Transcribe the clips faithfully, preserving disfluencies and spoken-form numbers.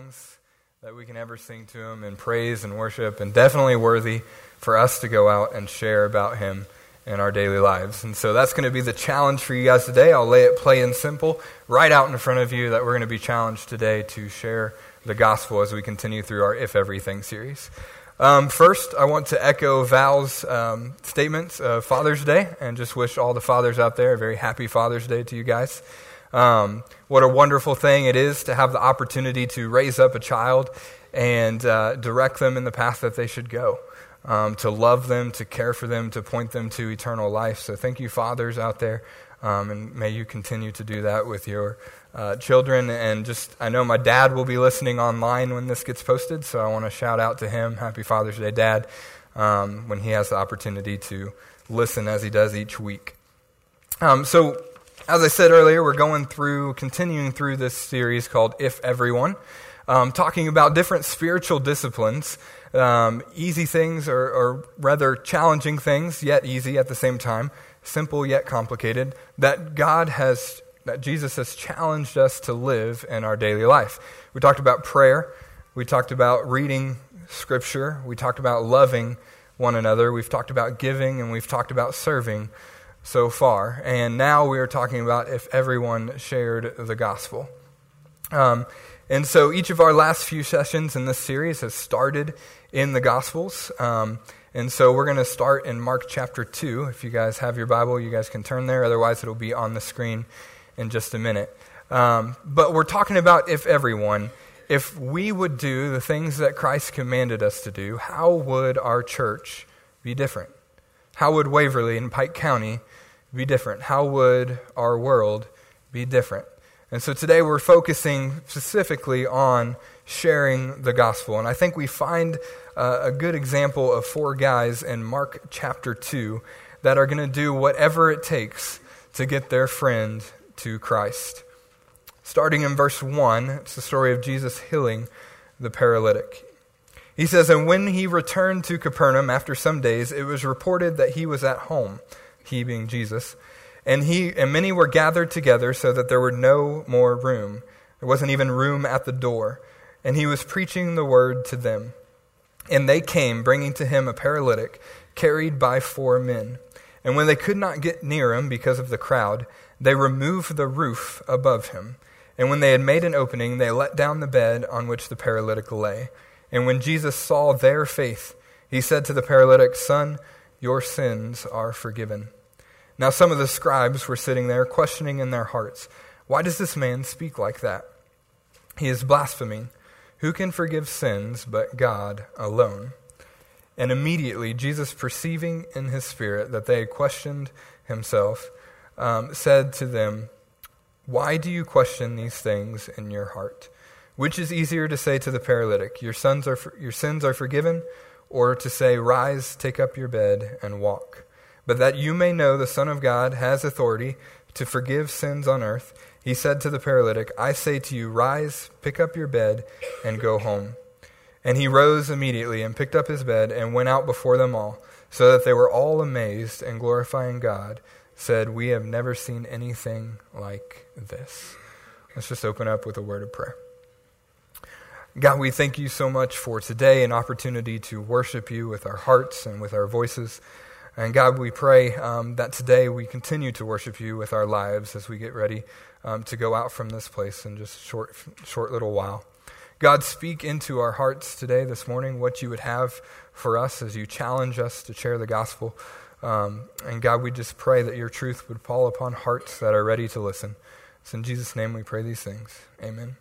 songs that we can ever sing to him in praise and worship, and definitely worthy for us to go out and share about him in our daily lives. And so that's going to be the challenge for you guys today. I'll lay it plain and simple right out in front of you that we're going to be challenged today to share the gospel as we continue through our If Everything series. Um, first, I want to echo Val's um, statements of Father's Day and just wish all the fathers out there a very happy Father's Day to you guys. Um, what a wonderful thing it is to have the opportunity to raise up a child and uh, direct them in the path that they should go, um, to love them, to care for them, to point them to eternal life. So thank you, fathers out there, um, and may you continue to do that with your uh, children. And just, I know my dad will be listening online when this gets posted, so I want to shout out to him. Happy Father's Day, Dad, um, when he has the opportunity to listen as he does each week. Um, so As I said earlier, we're going through, continuing through this series called If Everyone, um, talking about different spiritual disciplines, um, easy things or, or rather challenging things, yet easy at the same time, simple yet complicated, that God has, that Jesus has challenged us to live in our daily life. We talked about prayer, we talked about reading Scripture, we talked about loving one another, we've talked about giving, and we've talked about serving so far. And now we are talking about if everyone shared the gospel. Um, and so each of our last few sessions in this series has started in the Gospels. Um, and so we're going to start in Mark chapter two. If you guys have your Bible, you guys can turn there. Otherwise, it'll be on the screen in just a minute. Um, but we're talking about if everyone, if we would do the things that Christ commanded us to do, how would our church be different? How would Waverly and Pike County be different? How would our world be different? And so today we're focusing specifically on sharing the gospel. And I think we find uh, a good example of four guys in Mark chapter two that are going to do whatever it takes to get their friend to Christ. Starting in verse one, it's the story of Jesus healing the paralytic. He says, "And when he returned to Capernaum after some days, it was reported that he was at home," he being Jesus, and he and many were gathered together so that there were no more room. There wasn't even room at the door. And he was preaching the word to them. And they came, bringing to him a paralytic, carried by four men. And when they could not get near him because of the crowd, they removed the roof above him. And when they had made an opening, they let down the bed on which the paralytic lay. And when Jesus saw their faith, he said to the paralytic, "Son, your sins are forgiven." Now some of the scribes were sitting there, questioning in their hearts, "Why does this man speak like that? He is blaspheming. Who can forgive sins but God alone?" And immediately Jesus, perceiving in his spirit that they had questioned himself, um, said to them, "Why do you question these things in your heart? Which is easier to say to the paralytic, 'Your sons are for, your sins are forgiven,' or to say, 'Rise, take up your bed and walk'? But that you may know the Son of God has authority to forgive sins on earth, he said to the paralytic, 'I say to you, rise, pick up your bed, and go home.' And he rose immediately and picked up his bed and went out before them all, so that they were all amazed and glorifying God, said, 'We have never seen anything like this.'" Let's just open up with a word of prayer. God, we thank you so much for today, an opportunity to worship you with our hearts and with our voices. And God, we pray um, that today we continue to worship you with our lives as we get ready um, to go out from this place in just a short, short little while. God, speak into our hearts today, this morning, what you would have for us as you challenge us to share the gospel. Um, and God, we just pray that your truth would fall upon hearts that are ready to listen. It's in Jesus' name we pray these things. Amen.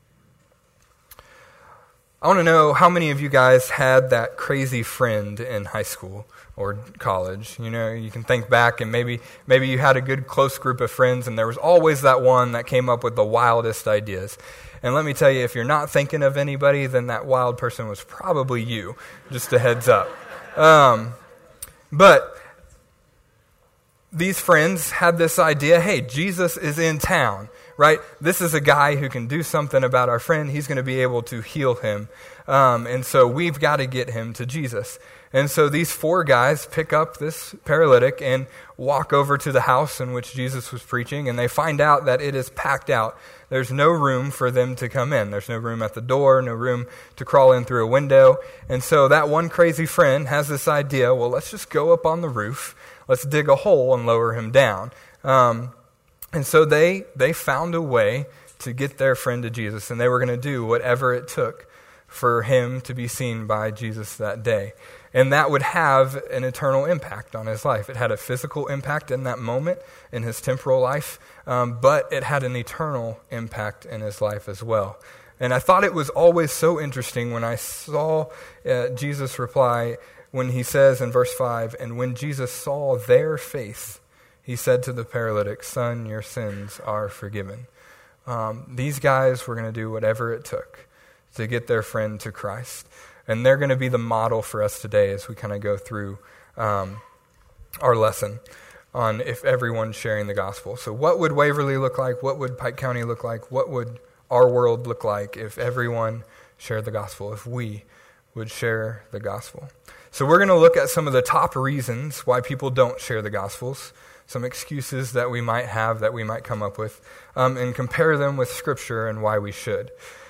I want to know how many of you guys had that crazy friend in high school or college. You know, you can think back and maybe maybe you had a good close group of friends and there was always that one that came up with the wildest ideas. And let me tell you, if you're not thinking of anybody, then that wild person was probably you. Just a heads up. Um, but these friends had this idea, hey, Jesus is in town. right? This is a guy who can do something about our friend. He's going to be able to heal him. Um, and so we've got to get him to Jesus. And so these four guys pick up this paralytic and walk over to the house in which Jesus was preaching, and they find out that it is packed out. There's no room for them to come in. There's no room at the door, no room to crawl in through a window. And so that one crazy friend has this idea, well, let's just go up on the roof. Let's dig a hole and lower him down. Um, and so they they found a way to get their friend to Jesus, and they were going to do whatever it took for him to be seen by Jesus that day. And that would have an eternal impact on his life. It had a physical impact in that moment in his temporal life, um, but it had an eternal impact in his life as well. And I thought it was always so interesting when I saw uh, Jesus reply when he says in verse five, and when Jesus saw their faith, he said to the paralytic, son, your sins are forgiven. Um, these guys were going to do whatever it took to get their friend to Christ. And they're going to be the model for us today as we kind of go through um, our lesson on if everyone's sharing the gospel. So what would Waverly look like? What would Pike County look like? What would our world look like if everyone shared the gospel, if we would share the gospel? So we're going to look at some of the top reasons why people don't share the gospels, some excuses that we might have that we might come up with, um, and compare them with Scripture and why we should.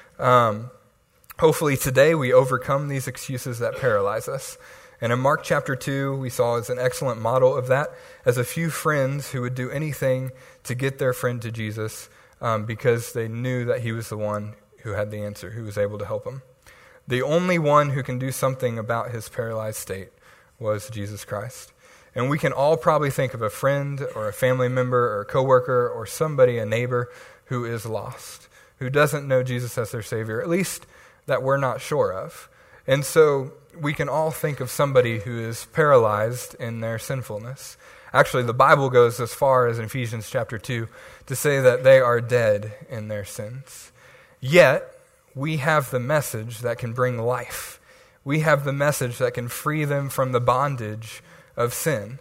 Um Hopefully today we overcome these excuses that paralyze us. And in Mark chapter two, we saw as an excellent model of that, as a few friends who would do anything to get their friend to Jesus um, because they knew that he was the one who had the answer, who was able to help them. The only one who can do something about his paralyzed state was Jesus Christ. And we can all probably think of a friend or a family member or a coworker or somebody, a neighbor, who is lost, who doesn't know Jesus as their Savior, at least that we're not sure of. And so we can all think of somebody who is paralyzed in their sinfulness. Actually, the Bible goes as far as in Ephesians chapter two to say that they are dead in their sins. Yet, we have the message that can bring life. We have the message that can free them from the bondage of sin.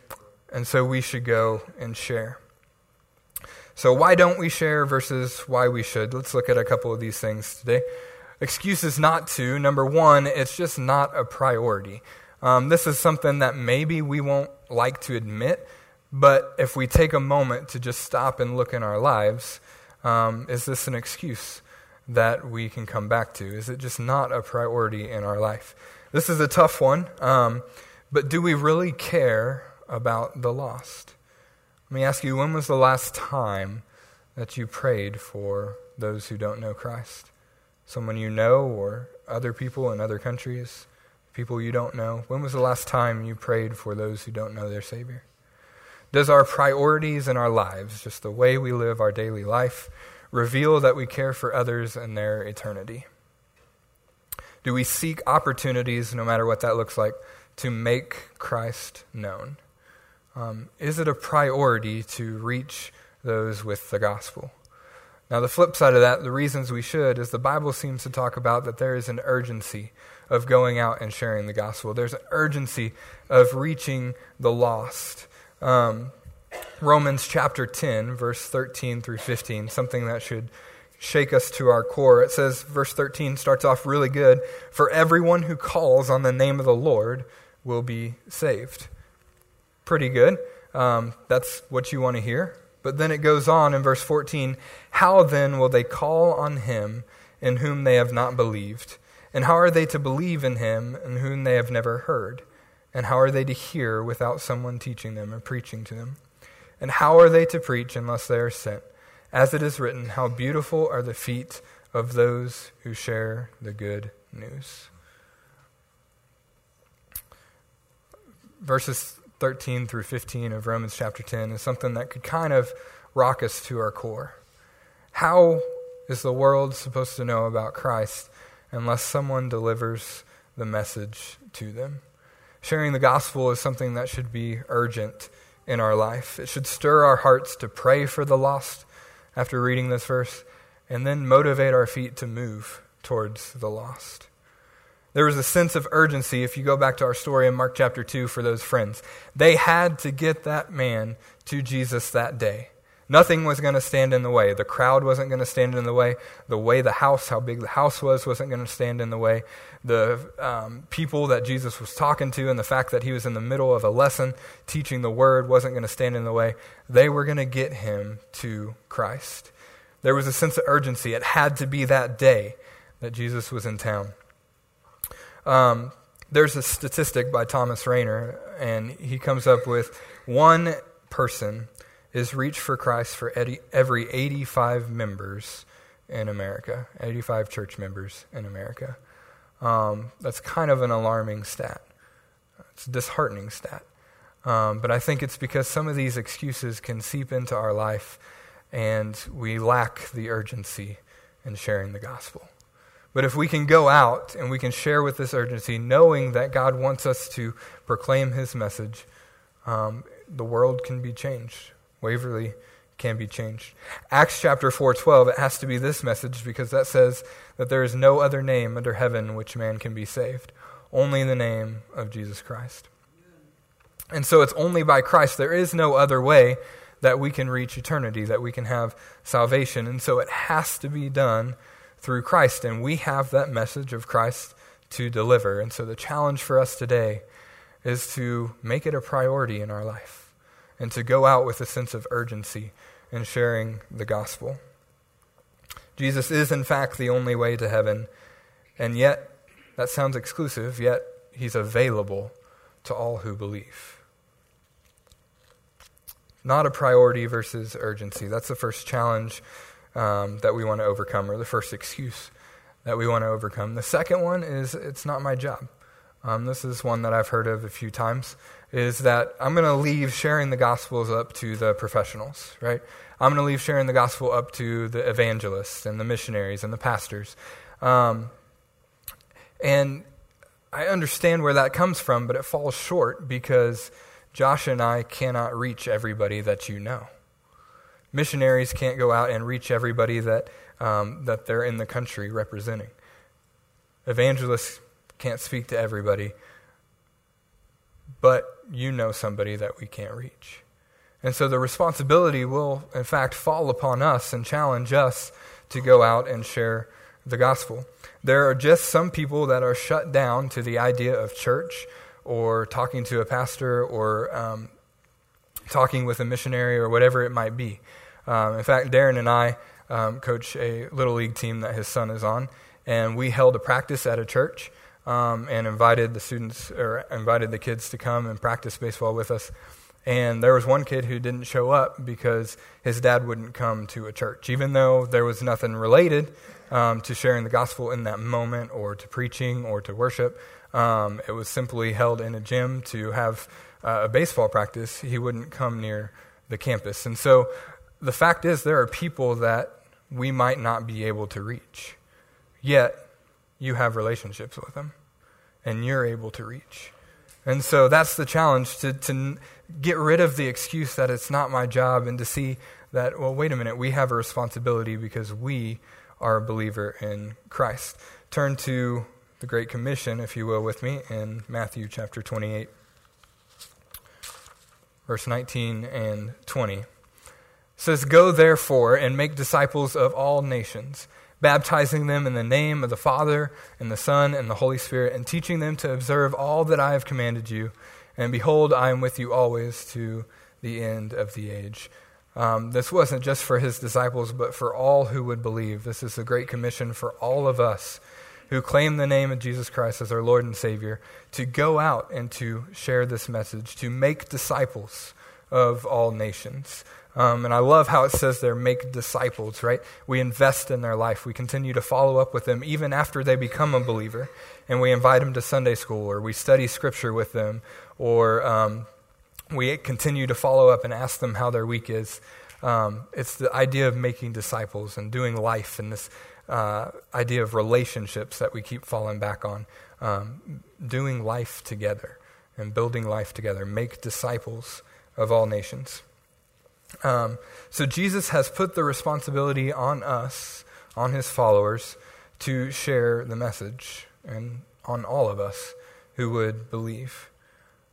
And so we should go and share. So why don't we share versus why we should? Let's look at a couple of these things today. Excuses not to. Number one, it's just not a priority. Um, this is something that maybe we won't like to admit, but if we take a moment to just stop and look in our lives, um, is this an excuse that we can come back to? Is it just not a priority in our life? This is a tough one, um, but do we really care about the lost? Let me ask you, when was the last time that you prayed for those who don't know Christ? Someone you know or other people in other countries, people you don't know. When was the last time you prayed for those who don't know their Savior? Does our priorities in our lives, just the way we live our daily life, reveal that we care for others and their eternity? Do we seek opportunities, no matter what that looks like, to make Christ known? Um, is it a priority to reach those with the gospel? Now, the flip side of that, the reasons we should, is the Bible seems to talk about that there is an urgency of going out and sharing the gospel. There's an urgency of reaching the lost. Um, Romans chapter ten, verse thirteen through fifteen, something that should shake us to our core. It says, verse thirteen starts off really good. For everyone who calls on the name of the Lord will be saved. Pretty good. Um, that's what you want to hear. But then it goes on in verse fourteen, how then will they call on him in whom they have not believed? And how are they to believe in him in whom they have never heard? And how are they to hear without someone teaching them or preaching to them? And how are they to preach unless they are sent? As it is written, how beautiful are the feet of those who share the good news. Verses thirteen through fifteen of Romans chapter ten is something that could kind of rock us to our core. How is the world supposed to know about Christ unless someone delivers the message to them? Sharing the gospel is something that should be urgent in our life. It should stir our hearts to pray for the lost after reading this verse, and then motivate our feet to move towards the lost. There was a sense of urgency, if you go back to our story in Mark chapter two, for those friends. They had to get that man to Jesus that day. Nothing was going to stand in the way. The crowd wasn't going to stand in the way. The way the house, how big the house was, wasn't going to stand in the way. The um, people that Jesus was talking to and the fact that he was in the middle of a lesson teaching the word wasn't going to stand in the way. They were going to get him to Christ. There was a sense of urgency. It had to be that day that Jesus was in town. Um, there's a statistic by Thomas Rainer, and he comes up with one person is reached for Christ for every eighty-five members in America, eighty-five church members in America. Um, that's kind of an alarming stat. It's a disheartening stat. Um, but I think it's because some of these excuses can seep into our life and we lack the urgency in sharing the gospel. But if we can go out and we can share with this urgency, knowing that God wants us to proclaim his message, um, the world can be changed. Waverly can be changed. Acts chapter four twelve, it has to be this message because that says that there is no other name under heaven which man can be saved. Only the name of Jesus Christ. And so it's only by Christ. There is no other way that we can reach eternity, that we can have salvation. And so it has to be done through Christ. And we have that message of Christ to deliver. And so the challenge for us today is to make it a priority in our life and to go out with a sense of urgency in sharing the gospel. Jesus is, in fact, the only way to heaven. And yet, that sounds exclusive, yet he's available to all who believe. Not a priority versus urgency. That's the first challenge um, that we want to overcome, or the first excuse that we want to overcome. The second one is, it's not my job. Um, this is one that I've heard of a few times, is that I'm going to leave sharing the gospels up to the professionals, right? I'm going to leave sharing the gospel up to the evangelists and the missionaries and the pastors. Um, and I understand where that comes from, but it falls short because Josh and I cannot reach everybody that you know. Missionaries can't go out and reach everybody that um, that they're in the country representing. Evangelists can't speak to everybody, but you know somebody that we can't reach. And so the responsibility will, in fact, fall upon us and challenge us to go out and share the gospel. There are just some people that are shut down to the idea of church or talking to a pastor or um, talking with a missionary or whatever it might be. Um, in fact, Darren and I um, coach a little league team that his son is on, and we held a practice at a church um, and invited the students or invited the kids to come and practice baseball with us. And there was one kid who didn't show up because his dad wouldn't come to a church, even though there was nothing related um, to sharing the gospel in that moment or to preaching or to worship. Um, it was simply held in a gym to have uh, a baseball practice. He wouldn't come near the campus. And so the fact is there are people that we might not be able to reach, yet you have relationships with them and you're able to reach. And so that's the challenge, to, to get rid of the excuse that it's not my job and to see that, well, wait a minute, we have a responsibility because we are a believer in Christ. Turn to the Great Commission, if you will, with me in Matthew chapter twenty-eight, verse nineteen and twenty. It says, "Go therefore and make disciples of all nations, baptizing them in the name of the Father and the Son and the Holy Spirit, and teaching them to observe all that I have commanded you. And behold, I am with you always to the end of the age." Um, this wasn't just for his disciples, but for all who would believe. This is the Great Commission for all of us who claim the name of Jesus Christ as our Lord and Savior, to go out and to share this message, to make disciples of all nations. Um, and I love how it says there, make disciples, right? We invest in their life. We continue to follow up with them even after they become a believer. And we invite them to Sunday school, or we study Scripture with them, or um, we continue to follow up and ask them how their week is. Um, it's the idea of making disciples and doing life, and this uh, idea of relationships that we keep falling back on. Um, doing life together and building life together. Make disciples of all nations. Um, so Jesus has put the responsibility on us, on his followers, to share the message, and on all of us who would believe.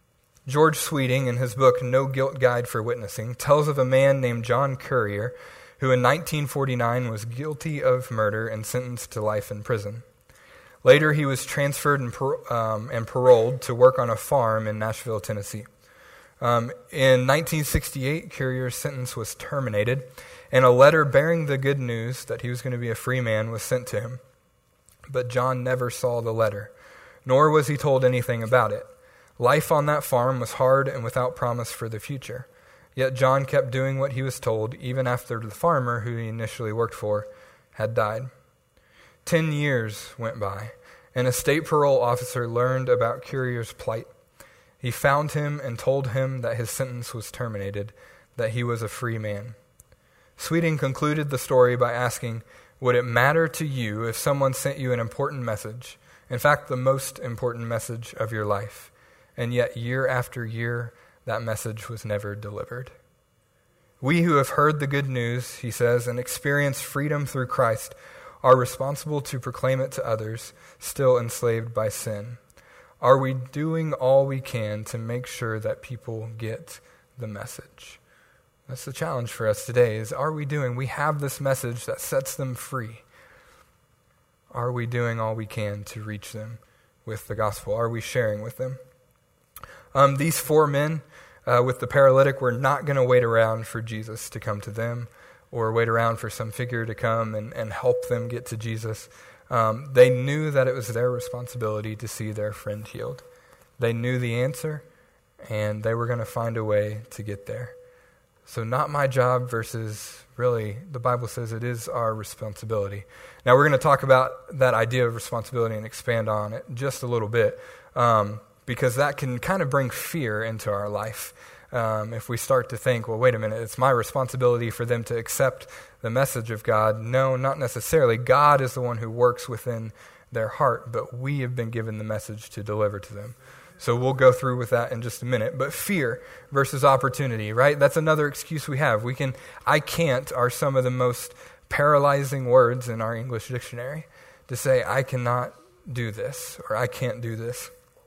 George Sweeting, in his book No Guilt Guide for Witnessing, tells of a man named John Currier who in nineteen forty-nine was guilty of murder and sentenced to life in prison. Later, he was transferred and, par- um, and paroled to work on a farm in Nashville, Tennessee. Um, in nineteen sixty-eight, Currier's sentence was terminated, and a letter bearing the good news that he was going to be a free man was sent to him. But John never saw the letter, nor was he told anything about it. Life on that farm was hard and without promise for the future. Yet John kept doing what he was told, even after the farmer who he initially worked for had died. Ten years went by, and a state parole officer learned about Currier's plight. He found him and told him that his sentence was terminated, that he was a free man. Sweeting concluded the story by asking, would it matter to you if someone sent you an important message, in fact, the most important message of your life, and yet year after year, that message was never delivered? We who have heard the good news, he says, and experienced freedom through Christ are responsible to proclaim it to others still enslaved by sin. Are we doing all we can to make sure that people get the message? That's the challenge for us today, is are we doing, we have this message that sets them free. Are we doing all we can to reach them with the gospel? Are we sharing with them? Um, these four men uh, with the paralytic were not going to wait around for Jesus to come to them or wait around for some figure to come and, and help them get to Jesus. Um, they knew that it was their responsibility to see their friend healed. They knew the answer, and they were going to find a way to get there. So not my job versus, really, the Bible says it is our responsibility. Now we're going to talk about that idea of responsibility and expand on it just a little bit. Um, because that can kind of bring fear into our life. Um, if we start to think, well, wait a minute, it's my responsibility for them to accept the message of God. No, not necessarily. God is the one who works within their heart, but we have been given the message to deliver to them. So we'll go through with that in just a minute. But fear versus opportunity, right? That's another excuse we have. We can, I can't are some of the most paralyzing words in our English dictionary to say, I cannot do this, or I can't do this.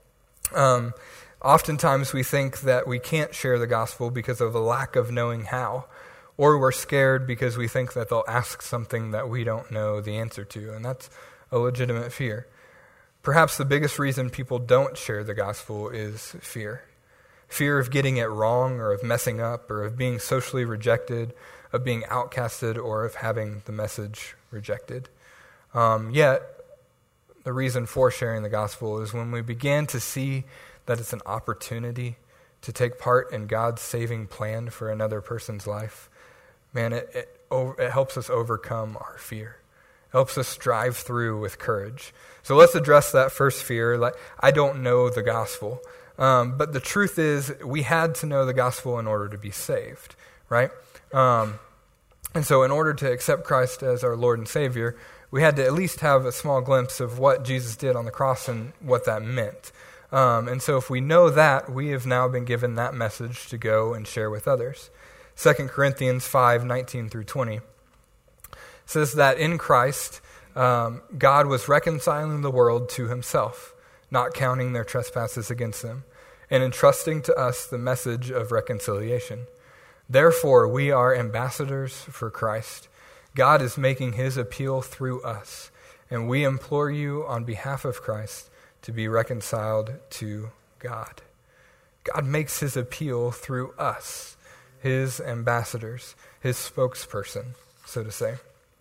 Um, oftentimes we think that we can't share the gospel because of a lack of knowing how, or we're scared because we think that they'll ask something that we don't know the answer to, and that's a legitimate fear. Perhaps the biggest reason people don't share the gospel is fear. Fear of getting it wrong, or of messing up, or of being socially rejected, of being outcasted, or of having the message rejected. Um, yet, the reason for sharing the gospel is when we begin to see that it's an opportunity to take part in God's saving plan for another person's life, man, it, it, it helps us overcome our fear. It helps us drive through with courage. So let's address that first fear. Like, I don't know the gospel. Um, but the truth is, we had to know the gospel in order to be saved, right? Um, and so in order to accept Christ as our Lord and Savior, we had to at least have a small glimpse of what Jesus did on the cross and what that meant. Um, and so if we know that, we have now been given that message to go and share with others. Second Corinthians five, nineteen through twenty says that in Christ, um, God was reconciling the world to himself, not counting their trespasses against them, and entrusting to us the message of reconciliation. Therefore, we are ambassadors for Christ. God is making his appeal through us, and we implore you on behalf of Christ to be reconciled to God. God makes his appeal through us, his ambassadors, his spokesperson, so to say.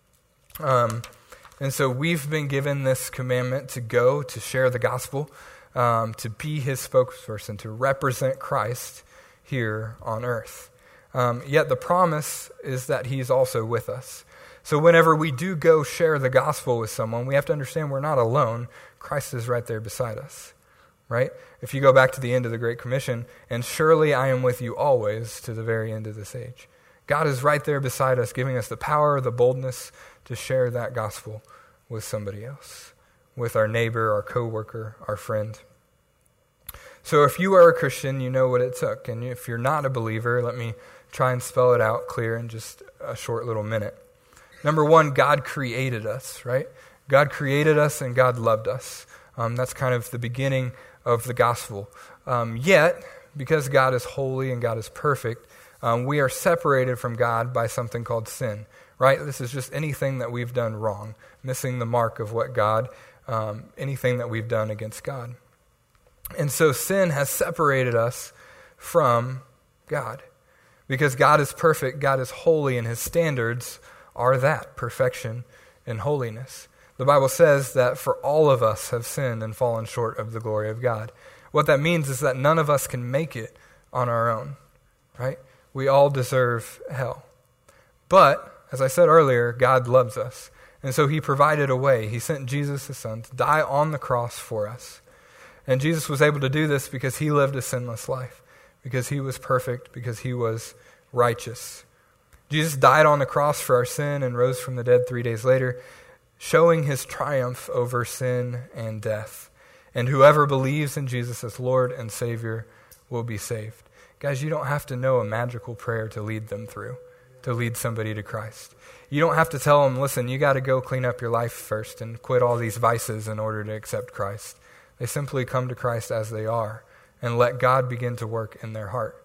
Um, and so we've been given this commandment to go, to share the gospel, um, to be his spokesperson, to represent Christ here on earth. Um, yet the promise is that he's also with us. So whenever we do go share the gospel with someone, we have to understand we're not alone. Christ is right there beside us, right? If you go back to the end of the Great Commission, and surely I am with you always to the very end of this age. God is right there beside us, giving us the power, the boldness to share that gospel with somebody else, with our neighbor, our coworker, our friend. So if you are a Christian, you know what it took. And if you're not a believer, let me try and spell it out clear in just a short little minute. Number one, God created us, right? God created us and God loved us. Um, that's kind of the beginning of the gospel. Um, yet, because God is holy and God is perfect, um, we are separated from God by something called sin, right? This is just anything that we've done wrong, missing the mark of what God, um, anything that we've done against God. And so sin has separated us from God. Because God is perfect, God is holy, and his standards are that, perfection and holiness. The Bible says that for all of us have sinned and fallen short of the glory of God. What that means is that none of us can make it on our own, right? We all deserve hell. But, as I said earlier, God loves us. And so he provided a way. He sent Jesus, his son, to die on the cross for us. And Jesus was able to do this because he lived a sinless life, because he was perfect, because he was righteous. Jesus died on the cross for our sin and rose from the dead three days later, showing his triumph over sin and death. And whoever believes in Jesus as Lord and Savior will be saved. Guys, you don't have to know a magical prayer to lead them through, to lead somebody to Christ. You don't have to tell them, listen, you got to go clean up your life first and quit all these vices in order to accept Christ. They simply come to Christ as they are and let God begin to work in their heart.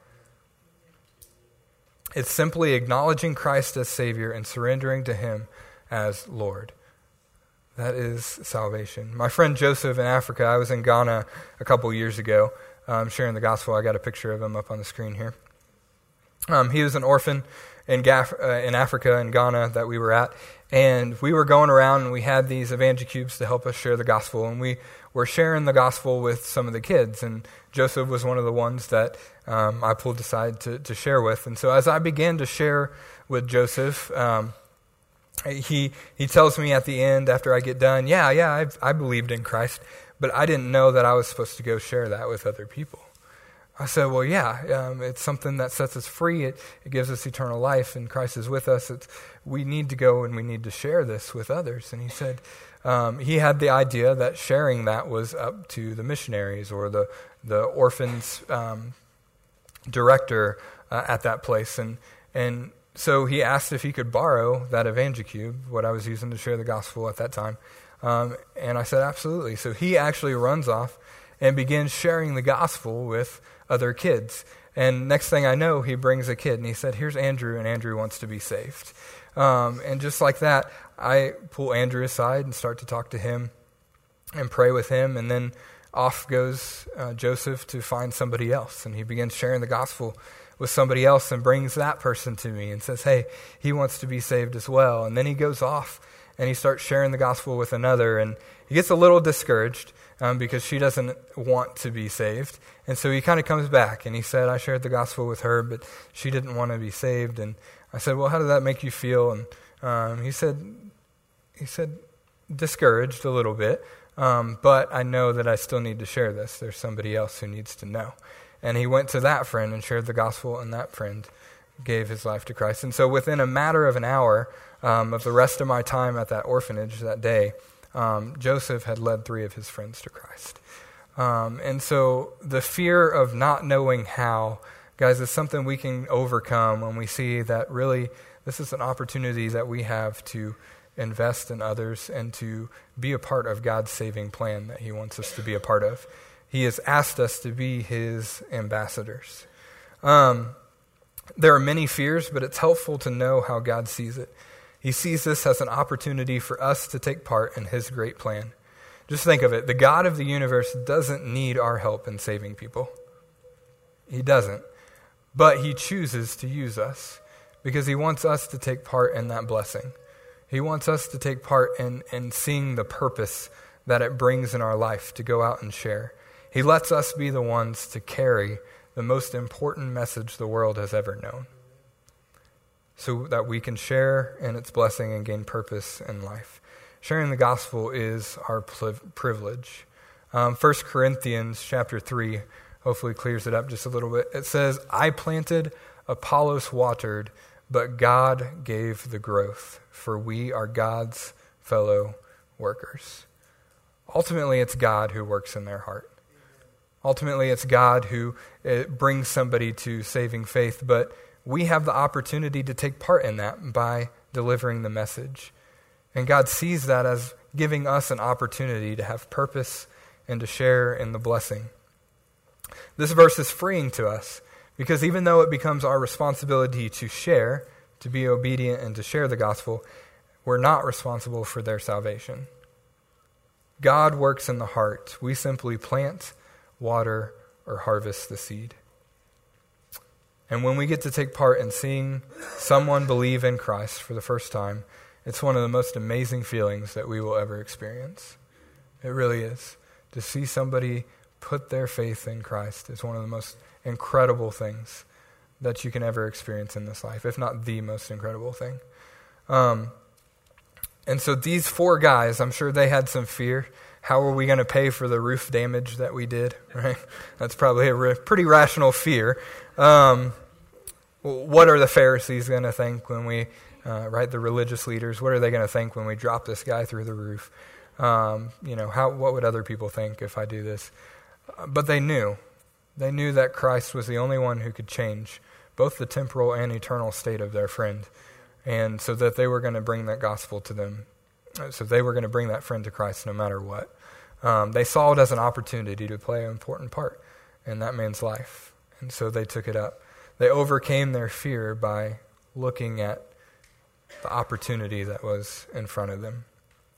It's simply acknowledging Christ as Savior and surrendering to him as Lord. That is salvation. My friend Joseph in Africa, I was in Ghana a couple years ago, um, sharing the gospel. I got a picture of him up on the screen here. Um, he was an orphan in, Gaf- uh, in Africa, in Ghana, that we were at. And we were going around and we had these EvangeCubes to help us share the gospel. And we were sharing the gospel with some of the kids. And Joseph was one of the ones that um, I pulled aside to, to share with. And so as I began to share with Joseph, um, he he tells me at the end after I get done, yeah, yeah, I've, I believed in Christ, but I didn't know that I was supposed to go share that with other people. I said, well, yeah, um, it's something that sets us free. It, it gives us eternal life, and Christ is with us. It's, we need to go and we need to share this with others. And he said um, he had the idea that sharing that was up to the missionaries or the, the orphans um, director uh, at that place. And and so he asked if he could borrow that EvangeCube, what I was using to share the gospel at that time. Um, and I said, absolutely. So he actually runs off and begins sharing the gospel with other kids. And next thing I know, he brings a kid, and he said, here's Andrew, and Andrew wants to be saved. Um, and just like that, I pull Andrew aside and start to talk to him and pray with him, and then off goes uh, Joseph to find somebody else, and he begins sharing the gospel with somebody else and brings that person to me and says, hey, he wants to be saved as well. And then he goes off and he starts sharing the gospel with another, and he gets a little discouraged um, because she doesn't want to be saved. And so he kind of comes back and he said, I shared the gospel with her, but she didn't want to be saved. And I said, well, how did that make you feel? And um, he said, he said, discouraged a little bit, um, but I know that I still need to share this. There's somebody else who needs to know. And he went to that friend and shared the gospel, and that friend gave his life to Christ. And so within a matter of an hour um, of the rest of my time at that orphanage that day, um, Joseph had led three of his friends to Christ. Um, and so the fear of not knowing how, guys, is something we can overcome when we see that really this is an opportunity that we have to invest in others and to be a part of God's saving plan that he wants us to be a part of. He has asked us to be his ambassadors. Um, there are many fears, but it's helpful to know how God sees it. He sees this as an opportunity for us to take part in his great plan. Just think of it. The God of the universe doesn't need our help in saving people. He doesn't. But he chooses to use us because he wants us to take part in that blessing. He wants us to take part in, in seeing the purpose that it brings in our life to go out and share. He lets us be the ones to carry the most important message the world has ever known, so that we can share in its blessing and gain purpose in life. Sharing the gospel is our privilege. Um, First Corinthians chapter three hopefully clears it up just a little bit. It says, I planted, Apollos watered, but God gave the growth, for we are God's fellow workers. Ultimately, it's God who works in their heart. Ultimately, it's God who uh, brings somebody to saving faith, but we have the opportunity to take part in that by delivering the message. And God sees that as giving us an opportunity to have purpose and to share in the blessing. This verse is freeing to us because even though it becomes our responsibility to share, to be obedient and to share the gospel, we're not responsible for their salvation. God works in the heart. We simply plant, water, or harvest the seed. And when we get to take part in seeing someone believe in Christ for the first time, it's one of the most amazing feelings that we will ever experience. It really is. To see somebody put their faith in Christ is one of the most incredible things that you can ever experience in this life, if not the most incredible thing. Um, and so these four guys, I'm sure they had some fear. How are we going to pay for the roof damage that we did, right? That's probably a re- pretty rational fear. Um, what are the Pharisees going to think when we, uh, right, the religious leaders, what are they going to think when we drop this guy through the roof? Um, you know, how what would other people think if I do this? Uh, but they knew. They knew that Christ was the only one who could change both the temporal and eternal state of their friend. And so that they were going to bring that gospel to them. So they were going to bring that friend to Christ no matter what. Um, they saw it as an opportunity to play an important part in that man's life. And so they took it up. They overcame their fear by looking at the opportunity that was in front of them.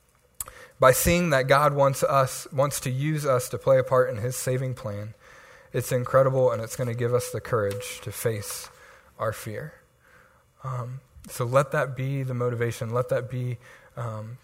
By seeing that God wants us, wants to use us to play a part in his saving plan, it's incredible, and it's going to give us the courage to face our fear. Um, so let that be the motivation. Let that be um,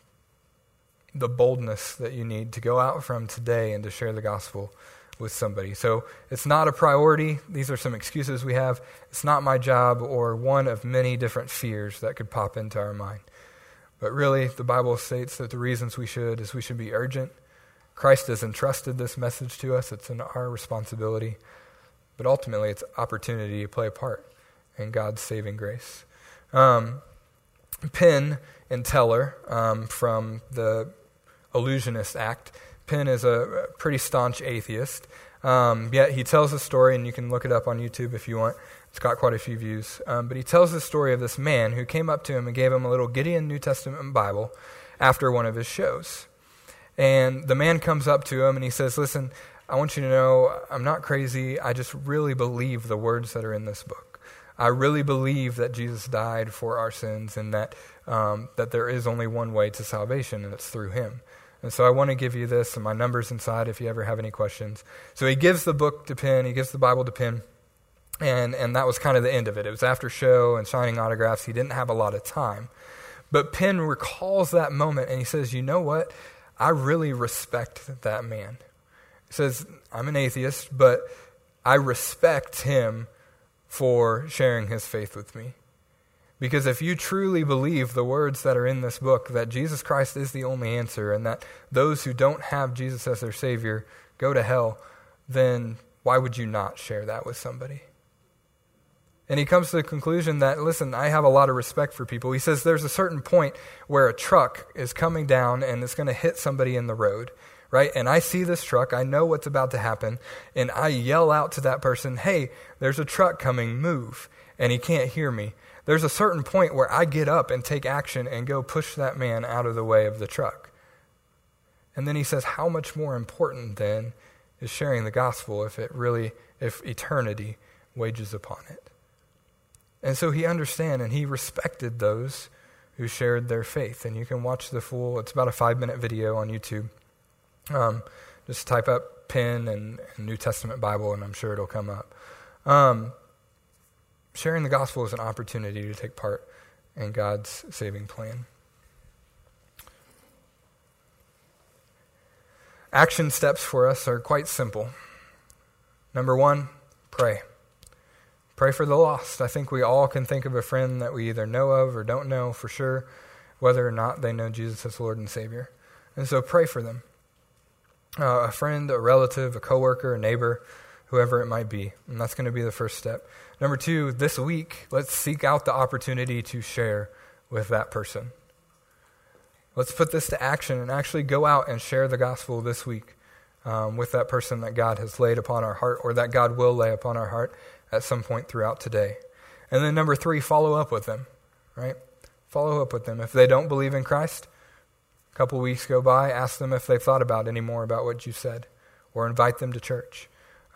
the boldness that you need to go out from today and to share the gospel with somebody. So it's not a priority. These are some excuses we have. It's not my job, or one of many different fears that could pop into our mind. But really, the Bible states that the reasons we should is we should be urgent. Christ has entrusted this message to us. It's in our responsibility. But ultimately, it's opportunity to play a part in God's saving grace. Um, Penn and Teller um, from the Illusionist Act. Penn is a pretty staunch atheist. Um, yet he tells a story, and you can look it up on YouTube if you want. It's got quite a few views. Um, but he tells the story of this man who came up to him and gave him a little Gideon New Testament Bible after one of his shows. And the man comes up to him and he says, listen, I want you to know I'm not crazy. I just really believe the words that are in this book. I really believe that Jesus died for our sins and that um, that there is only one way to salvation, and it's through him. And so I want to give you this, and my number's inside if you ever have any questions. So he gives the book to Penn. He gives the Bible to Penn. And and that was kind of the end of it. It was after show and signing autographs. He didn't have a lot of time. But Penn recalls that moment, and he says, you know what? I really respect that man. He says, I'm an atheist, but I respect him for sharing his faith with me. Because if you truly believe the words that are in this book, that Jesus Christ is the only answer, and that those who don't have Jesus as their Savior go to hell, then why would you not share that with somebody? And he comes to the conclusion that, listen, I have a lot of respect for people. He says there's a certain point where a truck is coming down and it's going to hit somebody in the road, right? And I see this truck, I know what's about to happen, and I yell out to that person, hey, there's a truck coming, move. And he can't hear me. There's a certain point where I get up and take action and go push that man out of the way of the truck. And then he says, how much more important then is sharing the gospel if it really, if eternity wages upon it? And so he understood and he respected those who shared their faith. And you can watch the full, it's about a five-minute video on YouTube. Um, just type up Penn and, and New Testament Bible, and I'm sure it'll come up. Um, sharing the gospel is an opportunity to take part in God's saving plan. Action steps for us are quite simple. Number one, pray. Pray for the lost. I think we all can think of a friend that we either know of or don't know for sure, whether or not they know Jesus as Lord and Savior. And so pray for them. Uh, a friend, a relative, a coworker, a neighbor, whoever it might be. And that's going to be the first step. Number two, this week, let's seek out the opportunity to share with that person. Let's put this to action and actually go out and share the gospel this week um, with that person that God has laid upon our heart, or that God will lay upon our heart at some point throughout today. And then number three, follow up with them, right? Follow up with them. If they don't believe in Christ, a couple weeks go by, ask them if they've thought about any more about what you said, or invite them to church.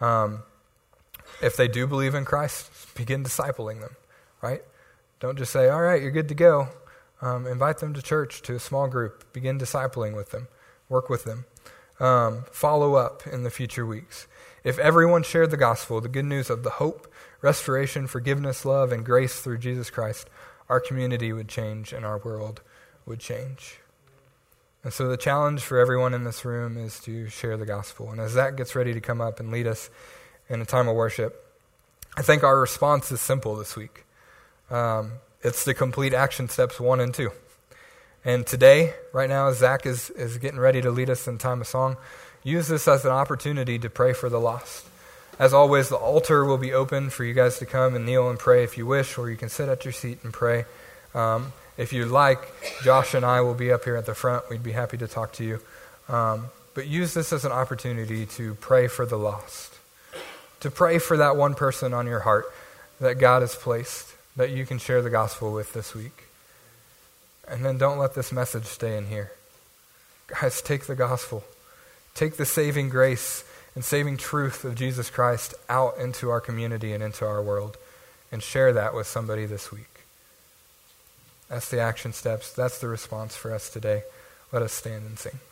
Um, if they do believe in Christ, begin discipling them, right? Don't just say, all right, you're good to go. Um, invite them to church, to a small group. Begin discipling with them. Work with them. Um, follow up in the future weeks. If everyone shared the gospel, the good news of the hope, restoration, forgiveness, love, and grace through Jesus Christ, our community would change and our world would change. And so the challenge for everyone in this room is to share the gospel. And as Zach gets ready to come up and lead us in a time of worship, I think our response is simple this week. Um, it's to complete action steps one and two. And today, right now, as Zach is, is getting ready to lead us in time of song, use this as an opportunity to pray for the lost. As always, the altar will be open for you guys to come and kneel and pray if you wish, or you can sit at your seat and pray. Um, if you'd like, Josh and I will be up here at the front. We'd be happy to talk to you. Um, but use this as an opportunity to pray for the lost, to pray for that one person on your heart that God has placed, that you can share the gospel with this week. And then don't let this message stay in here. Guys, take the gospel. Take the saving grace and saving truth of Jesus Christ out into our community and into our world, and share that with somebody this week. That's the action steps. That's the response for us today. Let us stand and sing.